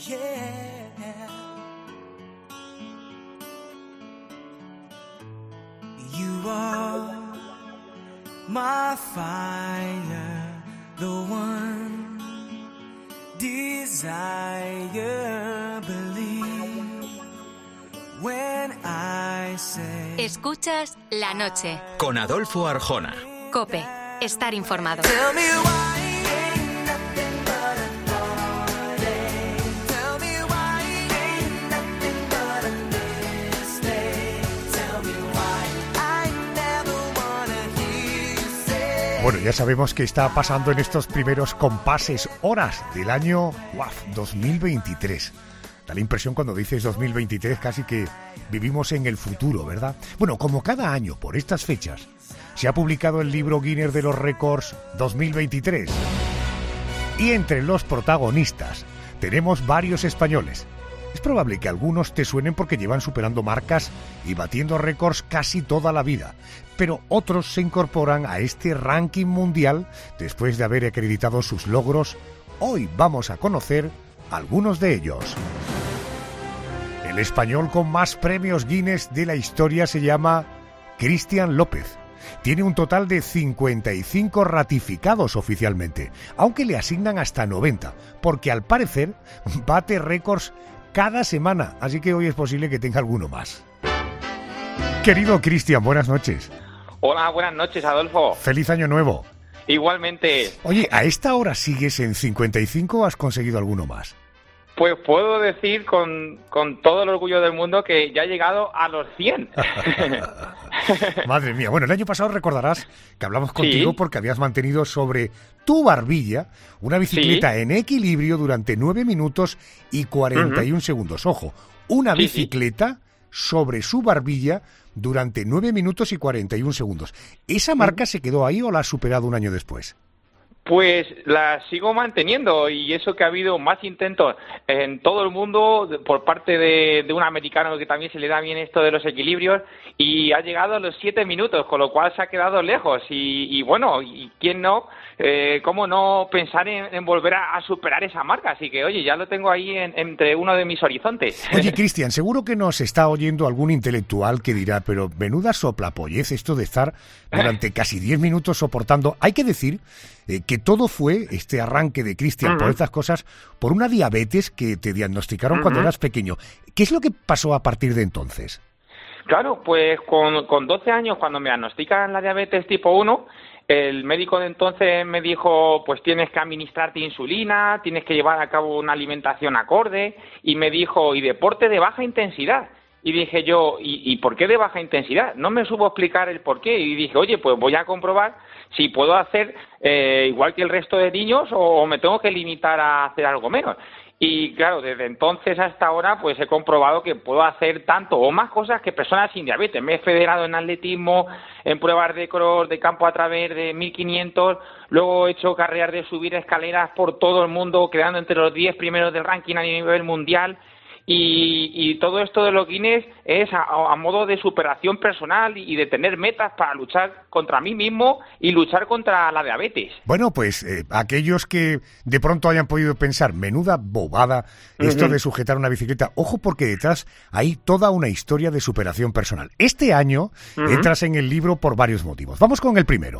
yeah. You are my fire, the one desire, believe when I say. Escuchas La Noche. Con Adolfo Arjona. COPE. Estar informado. Tell me why ain't nothing but a heartache. Tell me why ain't nothing but a mistake. Tell me why I never wanna hear you say. Bueno, ya sabemos que está pasando en estos primeros compases, horas del año 2023. Da la impresión cuando dices 2023 casi que vivimos en el futuro, ¿verdad? Bueno, como cada año por estas fechas se ha publicado el libro Guinness de los Récords 2023. Y entre los protagonistas tenemos varios españoles. Es probable que algunos te suenen porque llevan superando marcas y batiendo récords casi toda la vida, pero otros se incorporan a este ranking mundial después de haber acreditado sus logros. Hoy vamos a conocer algunos de ellos. El español con más premios Guinness de la historia se llama Cristian López. Tiene un total de 55 ratificados oficialmente, aunque le asignan hasta 90, porque al parecer bate récords cada semana, así que hoy es posible que tenga alguno más. Querido Cristian, buenas noches. Hola, buenas noches, Adolfo. Feliz año nuevo. Igualmente. Oye, ¿a esta hora sigues en 55 o has conseguido alguno más? Pues puedo decir con todo el orgullo del mundo que ya he llegado a los 100. Madre mía. Bueno, el año pasado recordarás que hablamos contigo Sí. porque habías mantenido sobre tu barbilla una bicicleta en equilibrio durante 9 minutos y 41 segundos. Ojo, una Sí, bicicleta sobre su barbilla durante 9 minutos y 41 segundos. ¿Esa marca se quedó ahí o la has superado un año después? Pues la sigo manteniendo, y eso que ha habido más intentos en todo el mundo por parte de un americano que también se le da bien esto de los equilibrios, y ha llegado a los 7 minutos, con lo cual se ha quedado lejos. Y bueno, ¿y quién no? ¿Cómo no pensar en volver a superar esa marca? Así que, oye, ya lo tengo ahí entre uno de mis horizontes. Oye, Cristian, seguro que nos está oyendo algún intelectual que dirá, pero menuda soplapollez esto de estar durante casi 10 minutos soportando. Hay que decir que todo fue, este arranque de Cristian por estas cosas, por una diabetes que te diagnosticaron cuando eras pequeño. ¿Qué es lo que pasó a partir de entonces? Claro, pues con 12 años, cuando me diagnostican la diabetes tipo 1, el médico de entonces me dijo, pues tienes que administrarte insulina, tienes que llevar a cabo una alimentación acorde, y me dijo, y deporte de baja intensidad. Y dije yo, ¿y por qué de baja intensidad? No me supo explicar el por qué, y dije, oye, pues voy a comprobar si puedo hacer igual que el resto de niños o me tengo que limitar a hacer algo menos. Y claro, desde entonces hasta ahora pues he comprobado que puedo hacer tanto o más cosas que personas sin diabetes. Me he federado en atletismo, en pruebas de cross, de campo a través de 1500, luego he hecho carreras de subir escaleras por todo el mundo, quedando entre los 10 primeros del ranking a nivel mundial. Y todo esto de los Guinness es a modo de superación personal y de tener metas para luchar contra mí mismo y luchar contra la diabetes. Bueno, pues aquellos que de pronto hayan podido pensar, menuda bobada esto de sujetar una bicicleta, ojo, porque detrás hay toda una historia de superación personal. Este año entras en el libro por varios motivos. Vamos con el primero.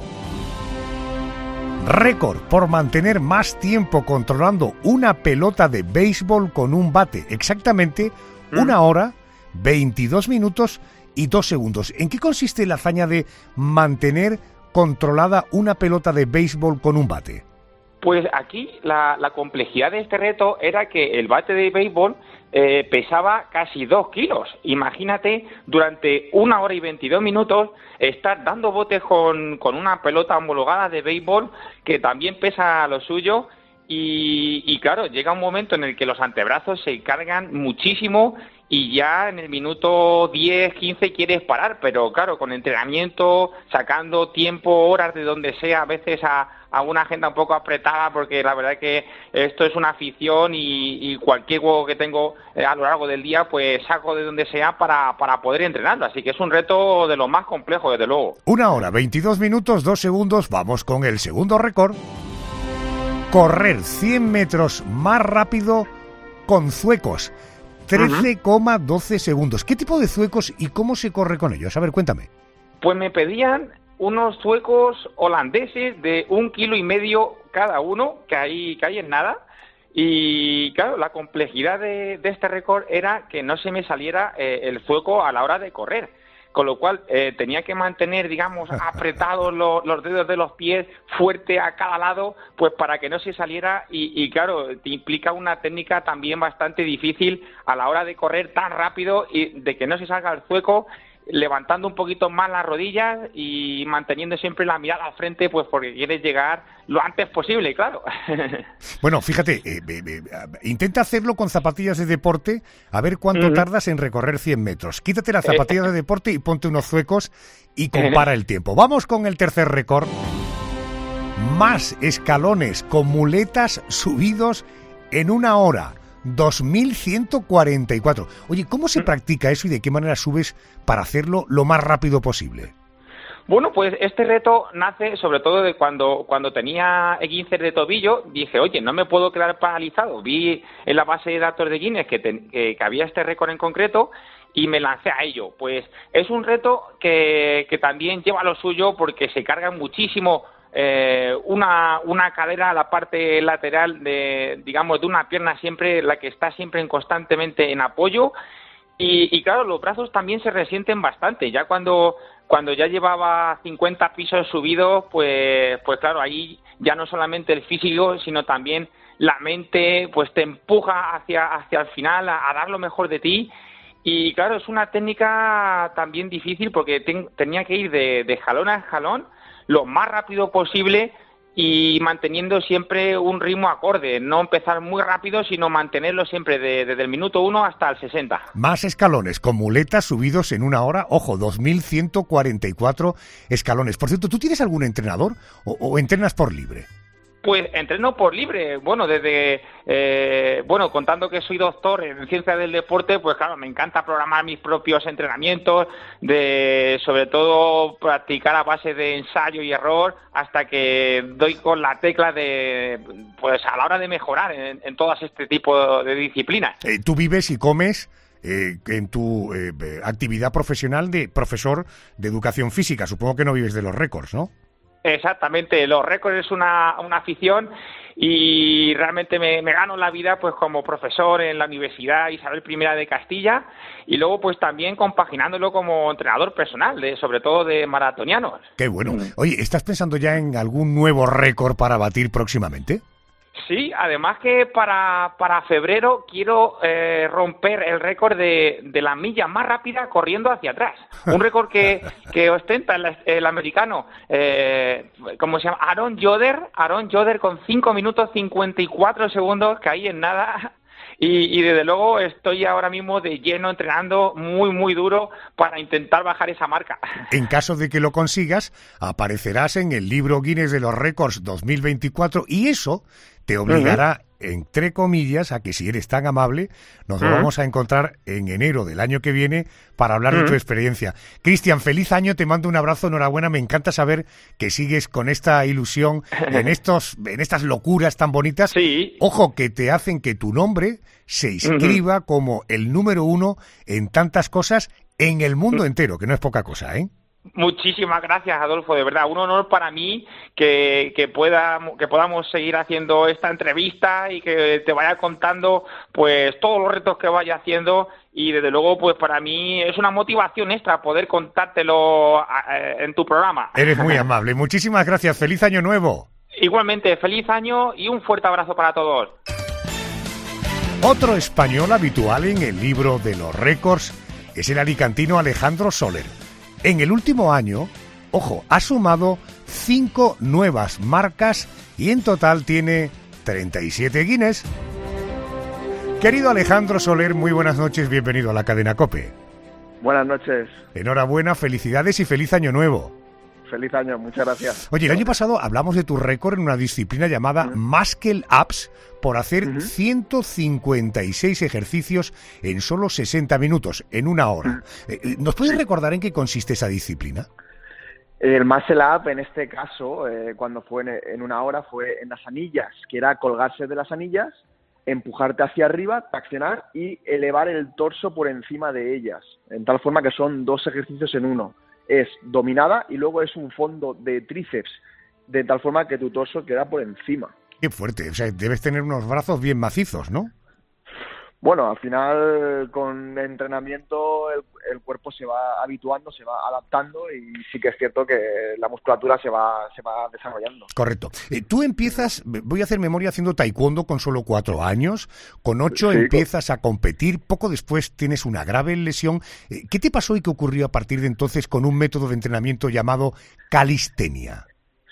Récord por mantener más tiempo controlando una pelota de béisbol con un bate. Exactamente 1 hora, 22 minutos y 2 segundos. ¿En qué consiste la hazaña de mantener controlada una pelota de béisbol con un bate? Pues aquí la complejidad de este reto era que el bate de béisbol pesaba casi 2 kilos. Imagínate, durante 1 hora y 22 minutos, estar dando botes con una pelota homologada de béisbol que también pesa lo suyo. Y claro, llega un momento en el que los antebrazos se cargan muchísimo y ya en el minuto 10, 15 quieres parar, pero claro, con entrenamiento, sacando tiempo, horas de donde sea, a veces a una agenda un poco apretada, porque la verdad es que esto es una afición y cualquier juego que tengo a lo largo del día, pues saco de donde sea para poder entrenarlo. Así que es un reto de lo más complejo, desde luego. 1 hora, 22 minutos, 2 segundos. Vamos con el segundo récord. Correr 100 metros más rápido con zuecos. 13,12 segundos. ¿Qué tipo de zuecos y cómo se corre con ellos? A ver, cuéntame. Pues me pedían unos zuecos holandeses de 1,5 kilos cada uno, que hay en nada. Y claro, la complejidad de este récord era que no se me saliera el zueco a la hora de correr, con lo cual tenía que mantener, digamos, apretados los dedos de los pies fuerte a cada lado, pues para que no se saliera y claro, te implica una técnica también bastante difícil a la hora de correr tan rápido y de que no se salga el zueco, levantando un poquito más las rodillas y manteniendo siempre la mirada al frente, pues porque quieres llegar lo antes posible, claro. Bueno, fíjate, intenta hacerlo con zapatillas de deporte, a ver cuánto tardas en recorrer 100 metros. Quítate las zapatillas de deporte y ponte unos zuecos y compara el tiempo. Vamos con el tercer récord. Más escalones con muletas subidos en 1 hora. 2.144. Oye, ¿cómo se practica eso y de qué manera subes para hacerlo lo más rápido posible? Bueno, pues este reto nace sobre todo de cuando tenía esguinces de tobillo, dije, oye, no me puedo quedar paralizado. Vi en la base de datos de Guinness que había este récord en concreto y me lancé a ello. Pues es un reto que también lleva lo suyo porque se carga muchísimo una cadera a la parte lateral de una pierna siempre, la que está siempre constantemente en apoyo y claro, los brazos también se resienten bastante, ya cuando ya llevaba 50 pisos subidos, pues claro, ahí ya no solamente el físico, sino también la mente, pues te empuja hacia el final a dar lo mejor de ti. Y claro, es una técnica también difícil porque tenía que ir de jalón a jalón lo más rápido posible y manteniendo siempre un ritmo acorde, no empezar muy rápido, sino mantenerlo siempre desde el minuto 1 hasta el 60. Más escalones con muletas subidos en 1 hora, ojo, 2.144 escalones. Por cierto, ¿tú tienes algún entrenador o entrenas por libre? Pues entreno por libre, contando que soy doctor en ciencia del deporte, pues claro, me encanta programar mis propios entrenamientos, sobre todo practicar a base de ensayo y error, hasta que doy con la tecla a la hora de mejorar en todas este tipo de disciplinas. Tú vives y comes en tu actividad profesional de profesor de educación física, supongo que no vives de los récords, ¿no? Exactamente, los récords es una afición y realmente me gano la vida pues como profesor en la Universidad Isabel I de Castilla y luego pues también compaginándolo como entrenador personal, sobre todo de maratonianos. Qué bueno. Oye, ¿estás pensando ya en algún nuevo récord para batir próximamente? Sí, además que para febrero quiero romper el récord de la milla más rápida corriendo hacia atrás. Un récord que ostenta el americano, ¿cómo se llama? Aaron Joder con 5 minutos 54 segundos, que ahí en nada. Y desde luego estoy ahora mismo de lleno entrenando muy, muy duro para intentar bajar esa marca. En caso de que lo consigas, aparecerás en el libro Guinness de los Récords 2024 y eso te obligará, entre comillas, a que si eres tan amable, nos lo vamos a encontrar en enero del año que viene para hablar de tu experiencia. Cristian, feliz año, te mando un abrazo, enhorabuena, me encanta saber que sigues con esta ilusión en estas locuras tan bonitas. Sí. Ojo, que te hacen que tu nombre se inscriba como el número 1 en tantas cosas en el mundo entero, que no es poca cosa, ¿eh? Muchísimas gracias, Adolfo, de verdad, un honor para mí que podamos seguir haciendo esta entrevista y que te vaya contando pues todos los retos que vaya haciendo y desde luego pues para mí es una motivación extra poder contártelo en tu programa. Eres muy amable, muchísimas gracias, feliz año nuevo. Igualmente, feliz año y un fuerte abrazo para todos. Otro español habitual en el libro de los récords es el alicantino Alejandro Soler. En el último año, ojo, ha sumado 5 nuevas marcas y en total tiene 37 Guinness. Querido Alejandro Soler, muy buenas noches, bienvenido a la cadena COPE. Buenas noches. Enhorabuena, felicidades y feliz año nuevo. Feliz año, muchas gracias. Oye, el año pasado hablamos de tu récord en una disciplina llamada Muscle Ups por hacer 156 ejercicios en solo 60 minutos, en 1 hora. ¿Nos puedes recordar en qué consiste esa disciplina? El Muscle Up, en este caso, cuando fue en 1 hora, fue en las anillas, que era colgarse de las anillas empujarte hacia arriba, traccionar y elevar el torso por encima de ellas, en tal forma que son 2 ejercicios en uno. Es dominada y luego es un fondo de tríceps, de tal forma que tu torso queda por encima. Qué fuerte, o sea, debes tener unos brazos bien macizos, ¿no? Bueno, al final con entrenamiento el cuerpo se va habituando, se va adaptando y sí que es cierto que la musculatura se va desarrollando. Correcto. Tú empiezas, voy a hacer memoria, haciendo taekwondo con solo 4 años, con 8 Sí, empiezas a competir, poco después tienes una grave lesión. ¿Qué te pasó y qué ocurrió a partir de entonces con un método de entrenamiento llamado calistenia?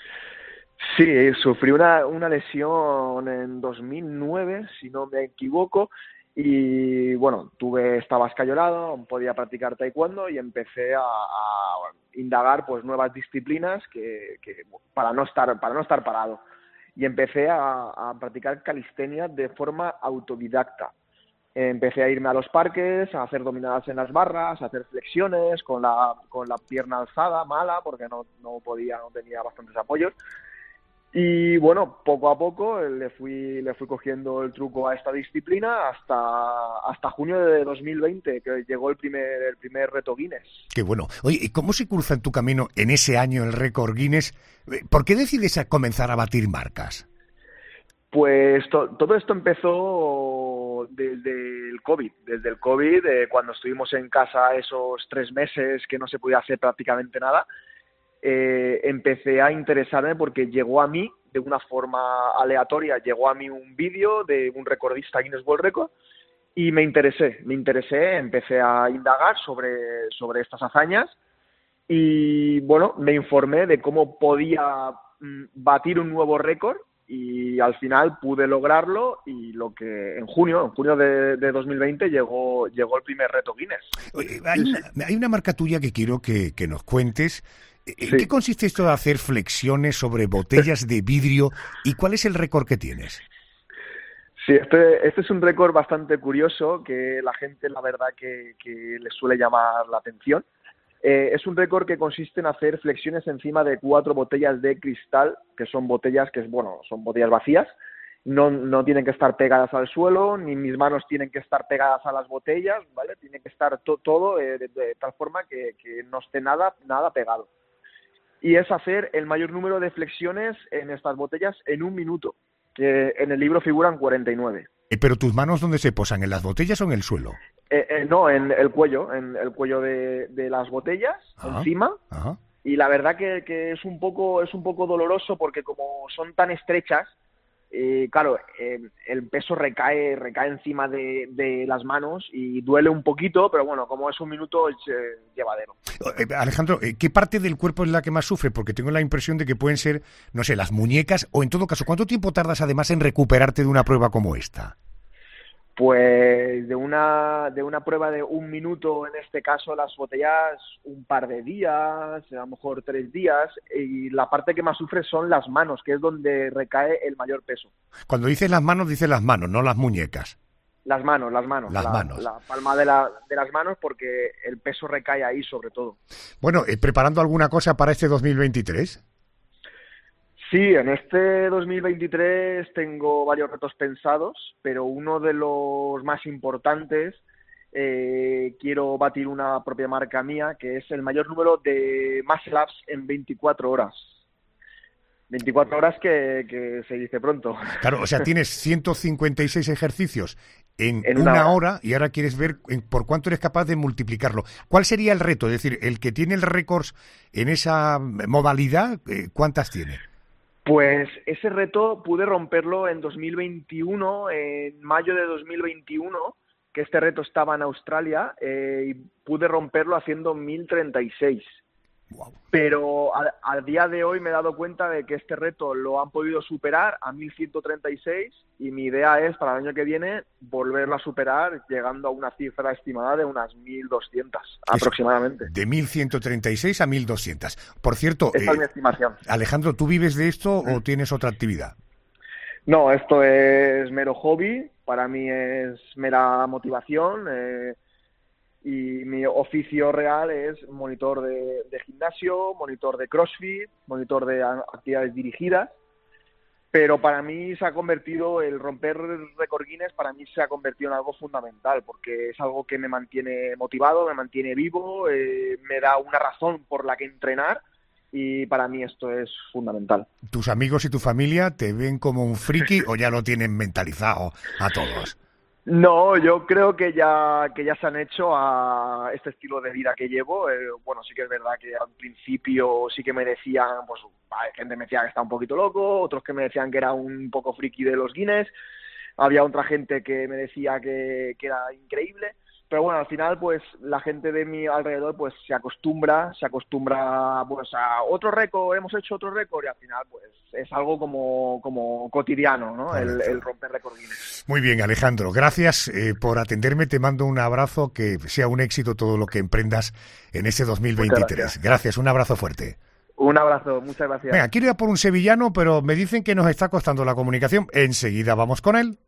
Sí, sufrí una lesión en 2009, si no me equivoco, y bueno, estaba escayolado, podía practicar taekwondo y empecé a indagar pues nuevas disciplinas que para no estar parado. Y empecé a practicar calistenia de forma autodidacta. Empecé a irme a los parques, a hacer dominadas en las barras, a hacer flexiones con la pierna alzada, mala, porque no tenía bastantes apoyos. Y bueno, poco a poco le fui cogiendo el truco a esta disciplina hasta junio de 2020, que llegó el primer reto Guinness. Qué bueno. Oye, ¿y cómo se cruza en tu camino en ese año el récord Guinness? ¿Por qué decides comenzar a batir marcas? Pues todo esto empezó desde el COVID. Desde el COVID, cuando estuvimos en casa esos 3 meses que no se podía hacer prácticamente nada, empecé a interesarme porque llegó a mí de una forma aleatoria, llegó a mí un vídeo de un recordista Guinness World Record y me interesé, empecé a indagar sobre estas hazañas y bueno, me informé de cómo podía batir un nuevo récord y al final pude lograrlo y en junio de 2020 llegó el primer reto Guinness. Oye, hay una marca tuya que quiero que nos cuentes. ¿En Sí. qué consiste esto de hacer flexiones sobre botellas de vidrio y cuál es el récord que tienes? Sí, este es un récord bastante curioso que la gente, la verdad, que le suele llamar la atención. Es un récord que consiste en hacer flexiones encima de 4 botellas de cristal, que son botellas son botellas vacías. No tienen que estar pegadas al suelo, ni mis manos tienen que estar pegadas a las botellas, ¿vale? Tiene que estar todo de tal forma que no esté nada pegado. Y es hacer el mayor número de flexiones en estas botellas en 1 minuto, que en el libro figuran 49. ¿Pero tus manos dónde se posan? ¿En las botellas o en el suelo? No, en el cuello de las botellas, Ajá, encima. ajá. Y la verdad que es un poco doloroso porque como son tan estrechas, claro, el peso recae encima de las manos y duele un poquito, pero bueno, como es 1 minuto es llevadero. Alejandro, ¿qué parte del cuerpo es la que más sufre? Porque tengo la impresión de que pueden ser, no sé, las muñecas o en todo caso, ¿cuánto tiempo tardas además en recuperarte de una prueba como esta? Pues de una prueba de 1 minuto, en este caso, las botellas, un par de días, a lo mejor 3 días, y la parte que más sufre son las manos, que es donde recae el mayor peso. Cuando dices las manos, no las muñecas. Las manos. Las manos. La palma de las manos, porque el peso recae ahí sobre todo. Bueno, ¿preparando alguna cosa para este 2023? Sí, en este 2023 tengo varios retos pensados, pero uno de los más importantes, quiero batir una propia marca mía, que es el mayor número de muscle ups en 24 horas. 24 horas que se dice pronto. Claro, o sea, tienes 156 ejercicios en una una hora y ahora quieres ver por cuánto eres capaz de multiplicarlo. ¿Cuál sería el reto? Es decir, el que tiene el récord en esa modalidad, ¿cuántas tiene? Pues ese reto pude romperlo en 2021, en mayo de 2021, que este reto estaba en Australia, y pude romperlo haciendo 1036. Wow. Pero al día de hoy me he dado cuenta de que este reto lo han podido superar a 1136 y mi idea es para el año que viene volverlo a superar llegando a una cifra estimada de unas 1200 aproximadamente. De 1136 a 1200. Por cierto, Esa es mi estimación. Alejandro, ¿tú vives de esto o tienes otra actividad? No, esto es mero hobby, para mí es mera motivación, y mi oficio real es monitor de gimnasio, monitor de CrossFit, monitor de actividades dirigidas pero para mí se ha convertido, el romper récord Guinness para mí se ha convertido en algo fundamental, porque es algo que me mantiene motivado, me mantiene vivo, me da una razón por la que entrenar, y para mí esto es fundamental. ¿Tus amigos y tu familia te ven como un friki o ya lo tienen mentalizado a todos? No, yo creo que ya se han hecho a este estilo de vida que llevo. Bueno, sí que es verdad que al principio sí que me decían, pues hay gente que me decía que estaba un poquito loco, otros que me decían que era un poco friki de los Guinness, había otra gente que me decía que era increíble, pero bueno, al final pues la gente de mi alrededor pues se acostumbra pues a otro récord, hemos hecho otro récord, y al final pues es algo como cotidiano, ¿no? El romper récord Guinness. Muy bien, Alejandro, gracias por atenderme, te mando un abrazo, que sea un éxito todo lo que emprendas en ese 2023. Gracias, un abrazo fuerte. Un abrazo, muchas gracias. Venga, quiero ir a por un sevillano, pero me dicen que nos está costando la comunicación. Enseguida vamos con él.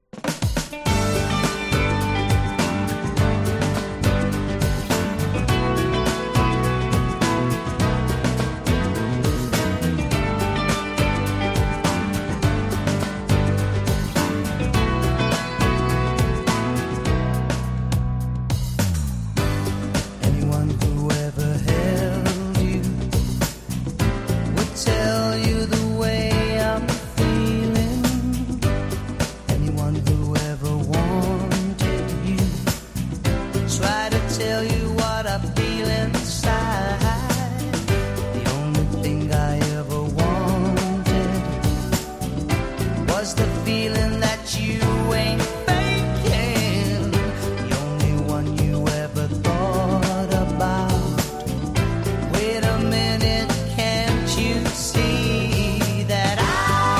Anyone who ever held you would tell you the way I'm feeling. Anyone who ever wanted you try to tell you what I feel inside. The only thing I ever wanted was the feeling that you ain't faking. The only one you ever thought about. Wait a minute, can't you see that I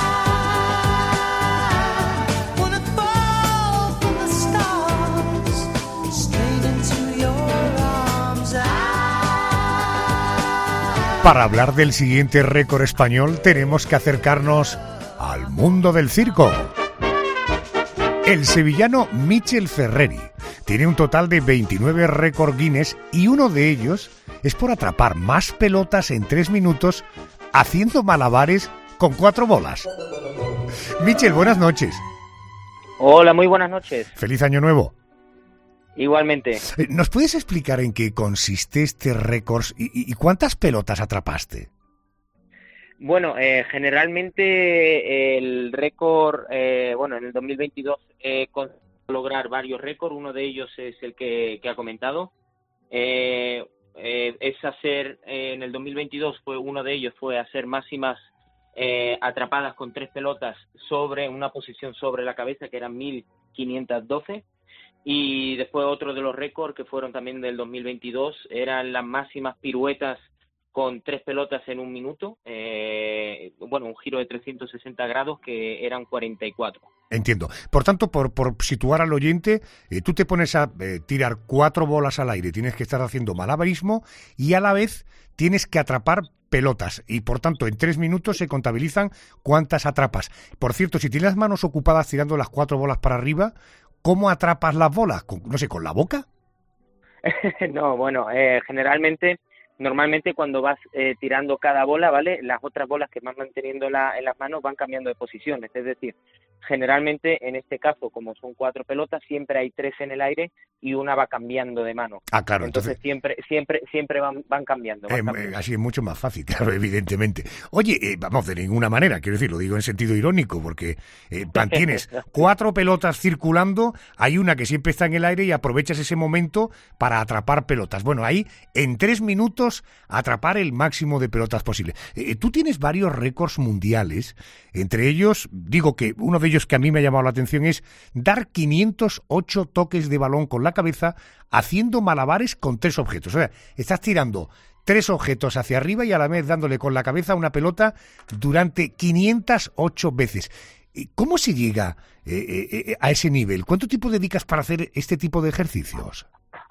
wanna fall from the stars straight into your arms? Para hablar del siguiente récord español tenemos que acercarnos al mundo del circo. El sevillano Michel Ferreri tiene un total de 29 récord Guinness y uno de ellos es por atrapar más pelotas en 3 minutos haciendo malabares con 4 bolas. Michel, buenas noches. Hola, muy buenas noches. Feliz año nuevo. Igualmente. ¿Nos puedes explicar en qué consiste este récord y cuántas pelotas atrapaste? Bueno, generalmente el récord, en el 2022 he conseguido lograr varios récords. Uno de ellos es el que ha comentado. Es hacer, en el 2022 uno de ellos fue hacer máximas atrapadas con 3 pelotas sobre una posición sobre la cabeza, que eran 1512. Y después otro de los récords que fueron también del 2022 eran las máximas piruetas con 3 pelotas en un minuto, un giro de 360 grados que eran 44. Entiendo. Por tanto, por situar al oyente, tú te pones a tirar 4 bolas al aire, tienes que estar haciendo malabarismo y a la vez tienes que atrapar pelotas y por tanto en 3 minutos se contabilizan cuántas atrapas. Por cierto, si tienes las manos ocupadas tirando las 4 bolas para arriba, ¿cómo atrapas las bolas? ¿Con la boca? No, normalmente cuando vas tirando cada bola, ¿vale? Las otras bolas que vas manteniendo en las manos van cambiando de posiciones. Es decir, generalmente en este caso, como son 4 pelotas, siempre hay 3 en el aire y una va cambiando de mano. Ah, claro. Entonces siempre van cambiando. Así es mucho más fácil, claro, evidentemente. Oye, vamos, de ninguna manera, quiero decir, lo digo en sentido irónico, porque mantienes 4 pelotas circulando, hay una que siempre está en el aire y aprovechas ese momento para atrapar pelotas. Bueno, ahí en 3 minutos atrapar el máximo de pelotas posible. Tú tienes varios récords mundiales, entre ellos, digo que uno de ellos que a mí me ha llamado la atención es dar 508 toques de balón con la cabeza haciendo malabares con 3 objetos. O sea, estás tirando 3 objetos hacia arriba y a la vez dándole con la cabeza a una pelota durante 508 veces. ¿Cómo se llega a ese nivel? ¿Cuánto tiempo dedicas para hacer este tipo de ejercicios?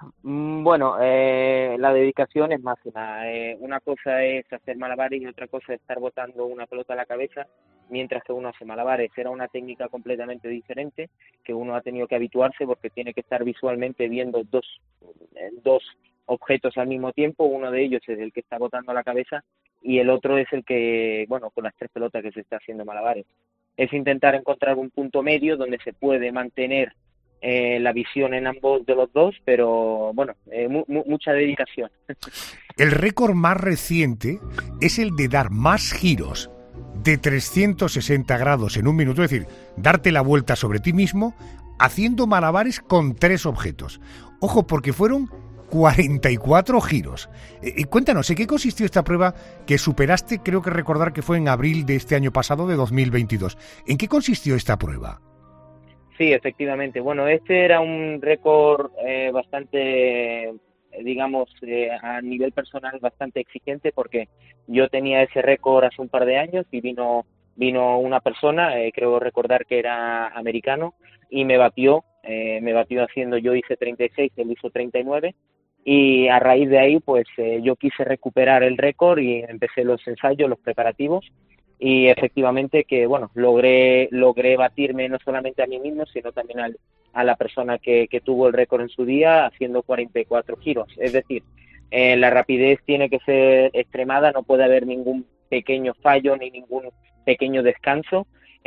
La dedicación es máxima. Una cosa es hacer malabares y otra cosa es estar botando una pelota a la cabeza mientras que uno hace malabares. Era una técnica completamente diferente que uno ha tenido que habituarse porque tiene que estar visualmente viendo dos objetos al mismo tiempo. Uno de ellos es el que está botando a la cabeza y el otro es el que, con las 3 pelotas que se está haciendo malabares. es intentar encontrar un punto medio donde se puede mantener la visión en ambos de los dos, pero bueno, mucha dedicación. El récord más reciente es el de dar más giros de 360 grados en un minuto, es decir, darte la vuelta sobre ti mismo haciendo malabares con 3 objetos. Ojo, porque fueron 44 giros. Cuéntanos, ¿en qué consistió esta prueba que superaste? Creo que recordar que fue en abril de este año pasado, de 2022. ¿En qué consistió esta prueba? Sí, efectivamente. Bueno, este era un récord bastante, digamos, a nivel personal bastante exigente, porque yo tenía ese récord hace un par de años y vino una persona, creo recordar que era americano, y me batió haciendo, yo hice 36, él hizo 39, y a raíz de ahí pues yo quise recuperar el récord y empecé los ensayos, los preparativos, y efectivamente que bueno, logré batirme no solamente a mí mismo, sino también a la persona que tuvo el récord en su día, haciendo 44 giros. Es decir, la rapidez tiene que ser extremada, no puede haber ningún pequeño fallo ni ningún pequeño descanso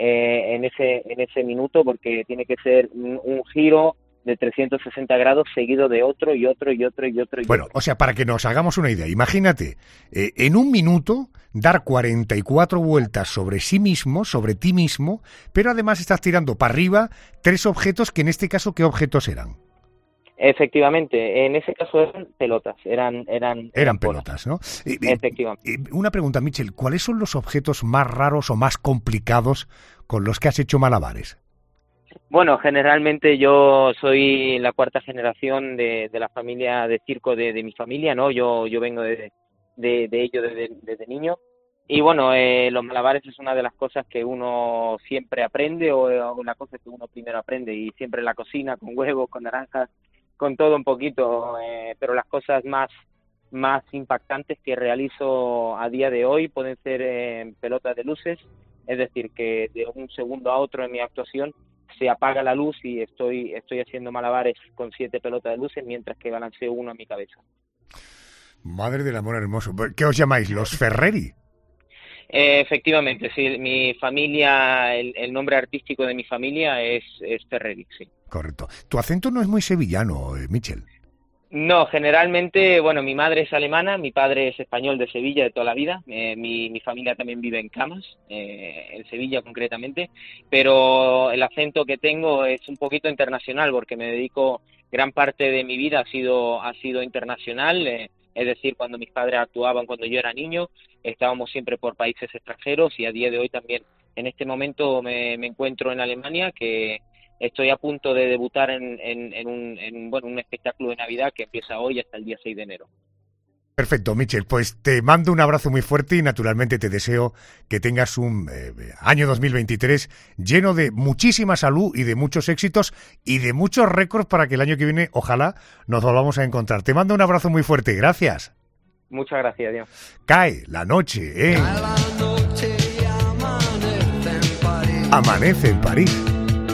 en ese minuto, porque tiene que ser un giro de 360 grados seguido de otro y otro y otro y otro. Bueno, o sea, para que nos hagamos una idea, imagínate, en un minuto dar 44 vueltas sobre sí mismo, sobre ti mismo, pero además estás tirando para arriba 3 objetos, que en este caso, ¿qué objetos eran? Efectivamente, en ese caso eran pelotas, eran pelotas, ¿no? Efectivamente. Una pregunta, Michel, ¿cuáles son los objetos más raros o más complicados con los que has hecho malabares? Bueno, generalmente yo soy la 4ª generación de la familia de circo de mi familia, ¿no? Yo vengo de ello desde niño. Y bueno, los malabares es una de las cosas que uno siempre aprende, o la cosa que uno primero aprende, y siempre en la cocina, con huevos, con naranjas, con todo un poquito, pero las cosas más impactantes que realizo a día de hoy pueden ser pelotas de luces, es decir, que de un segundo a otro en mi actuación se apaga la luz y estoy haciendo malabares con 7 pelotas de luces mientras que balanceo uno a mi cabeza. Madre del amor hermoso. ¿Qué os llamáis? ¿Los Ferreri? Efectivamente, sí. Mi familia, el nombre artístico de mi familia es Ferreri, sí. Correcto. Tu acento no es muy sevillano, Michel. No, generalmente, bueno, mi madre es alemana, mi padre es español de Sevilla de toda la vida, mi familia también vive en Camas, en Sevilla concretamente, pero el acento que tengo es un poquito internacional, porque me dedico, gran parte de mi vida ha sido internacional, es decir, cuando mis padres actuaban cuando yo era niño, estábamos siempre por países extranjeros, y a día de hoy también, en este momento me encuentro en Alemania, que estoy a punto de debutar en un espectáculo de Navidad que empieza hoy hasta el día 6 de enero. Perfecto, Michel, pues te mando un abrazo muy fuerte y naturalmente te deseo que tengas un año 2023 lleno de muchísima salud y de muchos éxitos y de muchos récords, para que el año que viene ojalá nos volvamos a encontrar. Te mando un abrazo muy fuerte, gracias. Muchas gracias, Dios. Cae la noche, Amanece en París.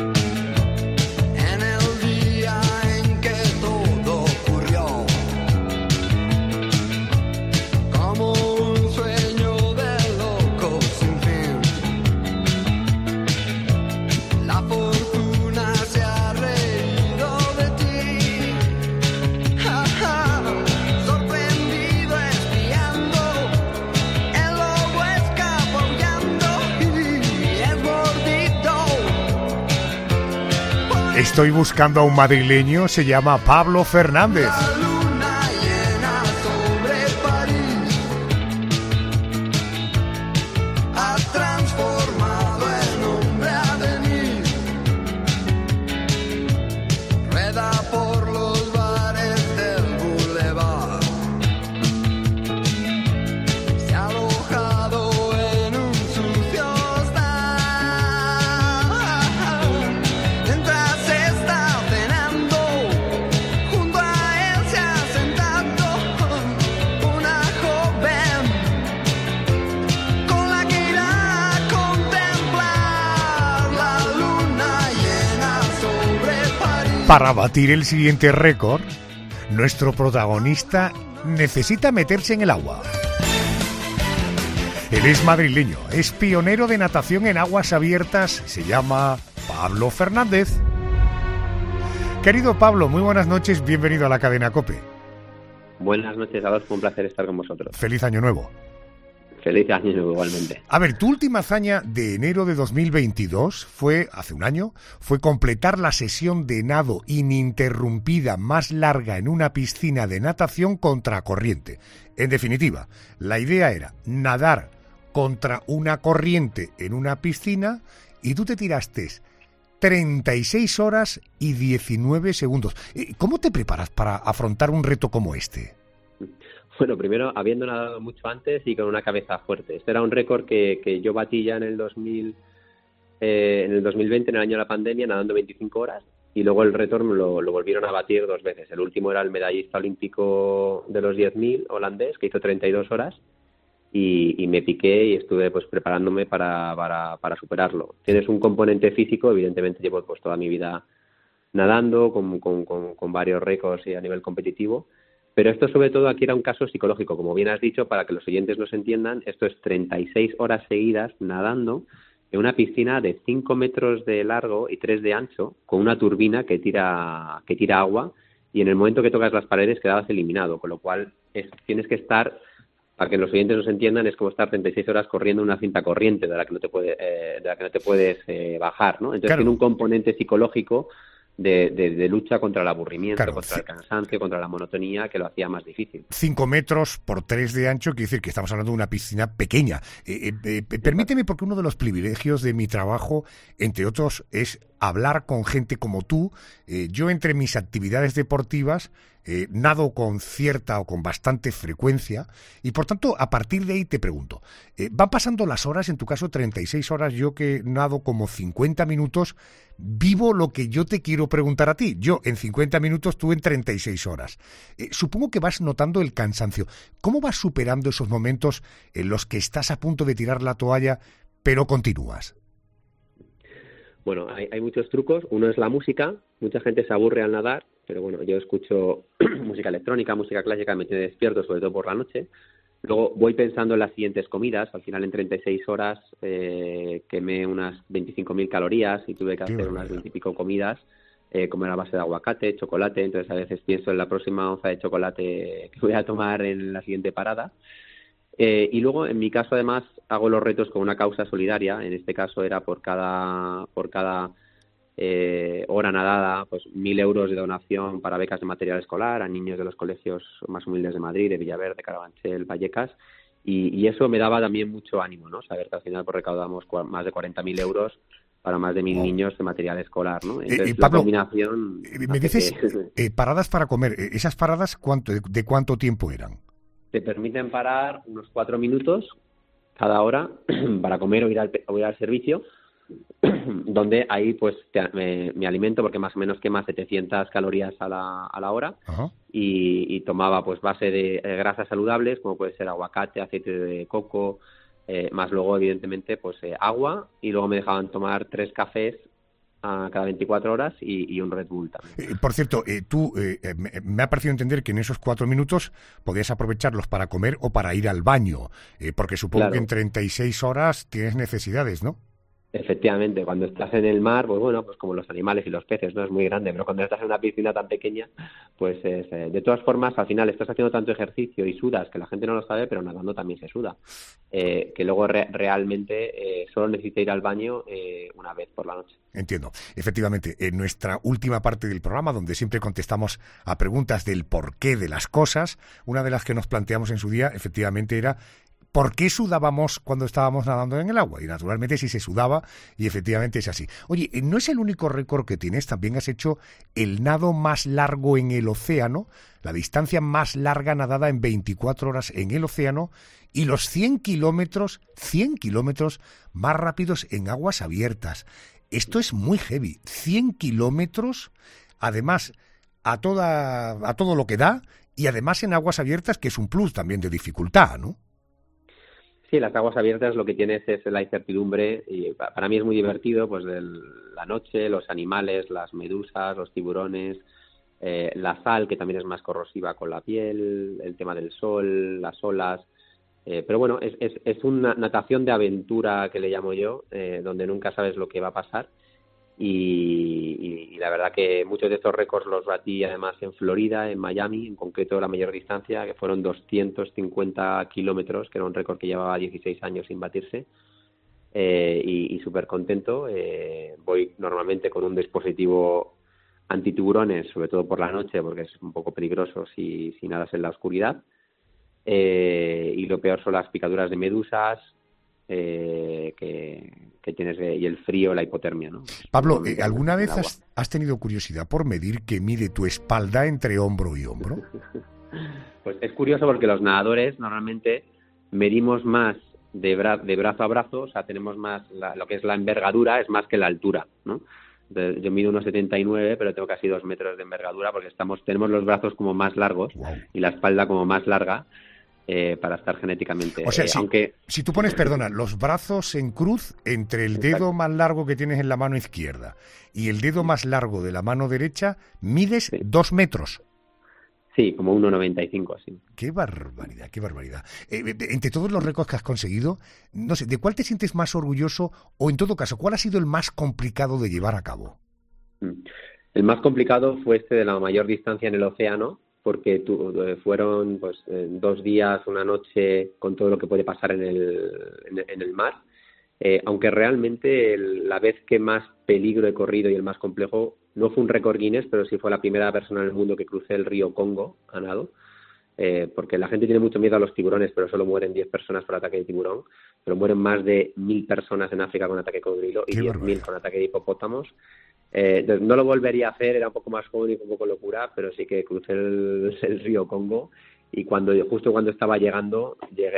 Estoy buscando a un madrileño, se llama Pablo Fernández. Para batir el siguiente récord, nuestro protagonista necesita meterse en el agua. Él es madrileño, es pionero de natación en aguas abiertas, se llama Pablo Fernández. Querido Pablo, muy buenas noches, bienvenido a la cadena COPE. Buenas noches, Adolfo, un placer estar con vosotros. Feliz año nuevo. Feliz año nuevo, igualmente. A ver, tu última hazaña de enero de 2022 hace un año, fue completar la sesión de nado ininterrumpida más larga en una piscina de natación contracorriente. En definitiva, la idea era nadar contra una corriente en una piscina y tú te tiraste 36 horas y 19 segundos. ¿Cómo te preparas para afrontar un reto como este? Bueno, primero, habiendo nadado mucho antes y con una cabeza fuerte. Este era un récord que yo batí ya en el 2020, en el año de la pandemia, nadando 25 horas. Y luego el récord lo volvieron a batir 2 veces. El último era el medallista olímpico de los 10.000 holandés, que hizo 32 horas. Y me piqué y estuve pues preparándome para superarlo. Tienes un componente físico, evidentemente llevo pues toda mi vida nadando con varios récords y a nivel competitivo, pero esto sobre todo aquí era un caso psicológico, como bien has dicho, para que los oyentes nos entiendan. Esto es 36 horas seguidas nadando en una piscina de 5 metros de largo y 3 de ancho, con una turbina que tira agua, y en el momento que tocas las paredes quedabas eliminado, con lo cual tienes que estar, para que los oyentes nos entiendan, es como estar 36 horas corriendo una cinta corriente de la que no te puedes bajar, ¿no? Entonces claro, tiene un componente psicológico de lucha contra el aburrimiento, claro, contra el cansancio, contra la monotonía, que lo hacía más difícil. 5 metros por 3 de ancho, quiere decir que estamos hablando de una piscina pequeña. Permíteme, porque uno de los privilegios de mi trabajo, entre otros, es hablar con gente como tú. Yo, entre mis actividades deportivas, nado con cierta o con bastante frecuencia, y por tanto, a partir de ahí te pregunto, van pasando las horas, en tu caso 36 horas, yo que nado como 50 minutos, vivo lo que yo te quiero preguntar a ti. Yo en 50 minutos, tú en 36 horas. Supongo que vas notando el cansancio. ¿Cómo vas superando esos momentos en los que estás a punto de tirar la toalla, pero continúas? Bueno, hay muchos trucos. Uno es la música. Mucha gente se aburre al nadar, pero bueno, yo escucho música electrónica, música clásica, me tiene despierto, sobre todo por la noche. Luego voy pensando en las siguientes comidas. Al final, en 36 horas quemé unas 25.000 calorías y tuve que hacer unas 20 y pico comidas, comer a base de aguacate, chocolate. Entonces, a veces pienso en la próxima onza de chocolate que voy a tomar en la siguiente parada. Y luego, en mi caso, además, hago los retos con una causa solidaria. En este caso era por cada hora nadada, pues 1.000 euros de donación para becas de material escolar a niños de los colegios más humildes de Madrid, de Villaverde, Carabanchel, Vallecas. Y eso me daba también mucho ánimo, ¿no? Saber que al final pues recaudamos más de 40.000 euros para más de 1.000 niños de material escolar, ¿no? Entonces, Pablo, la combinación... me dices paradas para comer. ¿Esas paradas de cuánto tiempo eran? Te permiten parar unos 4 minutos cada hora para comer o ir al servicio, donde ahí pues me alimento, porque más o menos quema 700 calorías a la hora. Ajá. Y tomaba pues base de grasas saludables, como puede ser aguacate, aceite de coco, más luego evidentemente pues agua, y luego me dejaban tomar 3 cafés cada 24 horas y un Red Bull también. Por cierto, tú me ha parecido entender que en esos 4 minutos podías aprovecharlos para comer o para ir al baño, porque supongo claro que en 36 horas tienes necesidades, ¿no? Efectivamente, cuando estás en el mar, pues bueno, pues como los animales y los peces, no es muy grande, pero cuando estás en una piscina tan pequeña, pues de todas formas, al final estás haciendo tanto ejercicio y sudas, que la gente no lo sabe, pero nadando también se suda, que luego realmente solo necesita ir al baño una vez por la noche. Entiendo. Efectivamente, en nuestra última parte del programa, donde siempre contestamos a preguntas del porqué de las cosas, una de las que nos planteamos en su día, efectivamente, era ¿por qué sudábamos cuando estábamos nadando en el agua? Y naturalmente sí se sudaba, y efectivamente es así. Oye, no es el único récord que tienes, también has hecho el nado más largo en el océano, la distancia más larga nadada en 24 horas en el océano, y los 100 kilómetros más rápidos en aguas abiertas. Esto es muy heavy, 100 kilómetros, además a todo lo que da, y además en aguas abiertas, que es un plus también de dificultad, ¿no? Sí, las aguas abiertas lo que tienes es la incertidumbre, y para mí es muy divertido, pues de la noche, los animales, las medusas, los tiburones, la sal, que también es más corrosiva con la piel, el tema del sol, las olas, Pero bueno, es una natación de aventura que le llamo yo, donde nunca sabes lo que va a pasar. Y la verdad que muchos de estos récords los batí además en Florida, en Miami, en concreto la mayor distancia, que fueron 250 kilómetros, que era un récord que llevaba 16 años sin batirse. Y súper contento. Voy normalmente con un dispositivo antitiburones, sobre todo por la noche, porque es un poco peligroso si nadas en la oscuridad. Y lo peor son las picaduras de medusas que tienes, y el frío, la hipotermia, ¿no? Pablo, ¿alguna vez has tenido curiosidad por medir qué mide tu espalda entre hombro y hombro? Pues es curioso porque los nadadores normalmente medimos más de brazo a brazo, o sea, tenemos más lo que es la envergadura, es más que la altura, ¿no? Entonces, yo mido 1,79, pero tengo casi 2 metros de envergadura porque tenemos los brazos como más largos. Wow. Y la espalda como más larga para estar genéticamente. O sea, si tú pones, perdona, los brazos en cruz entre el dedo más largo que tienes en la mano izquierda y el dedo más largo de la mano derecha, mides 2 metros. Sí, como 1,95, así. ¡Qué barbaridad, qué barbaridad! Entre todos los récords que has conseguido, no sé, ¿de cuál te sientes más orgulloso? O en todo caso, ¿cuál ha sido el más complicado de llevar a cabo? El más complicado fue este de la mayor distancia en el océano, porque fueron 2 días, una noche, con todo lo que puede pasar en el mar. Aunque realmente la vez que más peligro he corrido y el más complejo no fue un récord Guinness, pero sí fue la primera persona en el mundo que crucé el río Congo a nado, porque la gente tiene mucho miedo a los tiburones, pero solo mueren 10 personas por ataque de tiburón, pero mueren más de 1.000 personas en África con ataque de cocodrilo y 10.000 con ataque de hipopótamos. No lo volvería a hacer, era un poco más joven y un poco locura, pero sí que crucé el río Congo. Y justo cuando estaba llegando,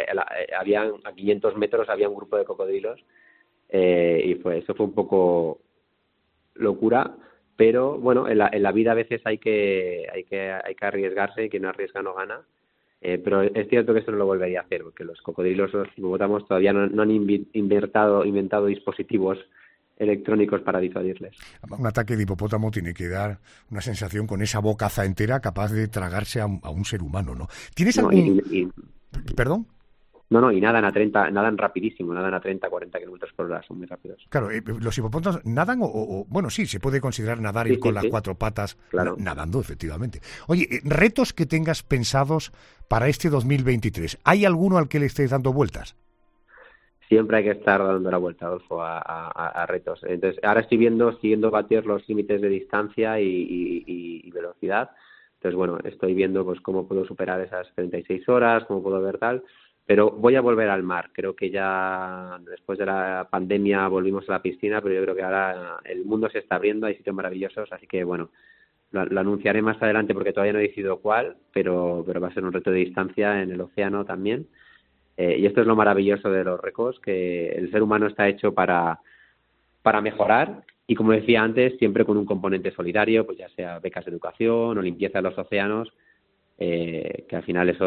a 500 metros había un grupo de cocodrilos, y eso fue un poco locura, pero bueno, en la vida a veces hay que arriesgarse, y quien no arriesga no gana. Pero es cierto que eso no lo volvería a hacer, porque los cocodrilos, los hipopótamos, todavía no han inventado dispositivos electrónicos para disuadirles. Un ataque de hipopótamo tiene que dar una sensación con esa bocaza entera capaz de tragarse a un ser humano, ¿no? ¿Tienes algún...? ¿Perdón? No, y nadan rapidísimo, nadan a 30, 40 kilómetros por hora, son muy rápidos. Claro, los hipopótamos nadan bueno, sí, se puede considerar nadar ir con las 4 patas, claro. Nadando, efectivamente. Oye, retos que tengas pensados para este 2023, ¿hay alguno al que le estés dando vueltas? Siempre hay que estar dando la vuelta, Adolfo, a retos. Entonces, ahora estoy siguiendo batir los límites de distancia y velocidad. Entonces, bueno, estoy viendo pues cómo puedo superar esas 36 horas, cómo puedo ver tal. Pero voy a volver al mar. Creo que ya después de la pandemia volvimos a la piscina, pero yo creo que ahora el mundo se está abriendo, hay sitios maravillosos, así que bueno, lo anunciaré más adelante porque todavía no he decidido cuál, pero va a ser un reto de distancia en el océano también. Y esto es lo maravilloso de los récords, que el ser humano está hecho para mejorar y, como decía antes, siempre con un componente solidario, pues ya sea becas de educación o limpieza de los océanos, que al final eso...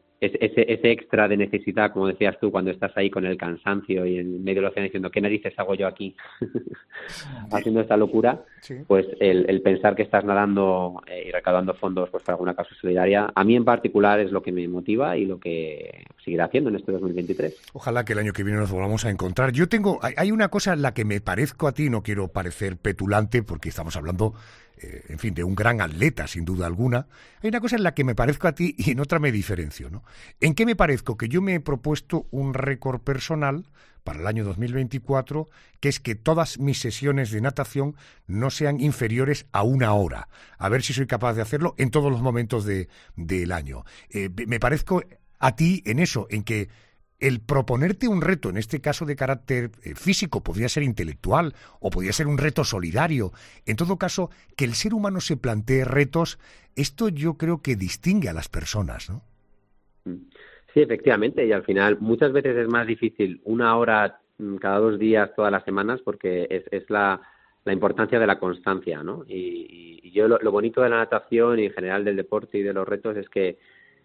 Ese extra de necesidad, como decías tú, cuando estás ahí con el cansancio y en medio del océano diciendo ¿qué narices hago yo aquí? Haciendo esta locura, sí. Pues el pensar que estás nadando y recaudando fondos pues para alguna causa solidaria, a mí en particular es lo que me motiva y lo que seguiré haciendo en este 2023. Ojalá que el año que viene nos volvamos a encontrar. Hay una cosa en la que me parezco a ti, no quiero parecer petulante porque estamos hablando... en fin, de un gran atleta, sin duda alguna. Hay una cosa en la que me parezco a ti y en otra me diferencio, ¿no? ¿En qué me parezco? Que yo me he propuesto un récord personal para el año 2024, que es que todas mis sesiones de natación no sean inferiores a 1 hora. A ver si soy capaz de hacerlo en todos los momentos del año. Me parezco a ti en eso, en que el proponerte un reto, en este caso de carácter físico, podría ser intelectual o podría ser un reto solidario. En todo caso, que el ser humano se plantee retos, esto yo creo que distingue a las personas, ¿no? Sí, efectivamente, y al final muchas veces es más difícil 1 hora cada 2 días, todas las semanas, porque es la importancia de la constancia, ¿no? Y yo lo bonito de la natación y en general del deporte y de los retos es que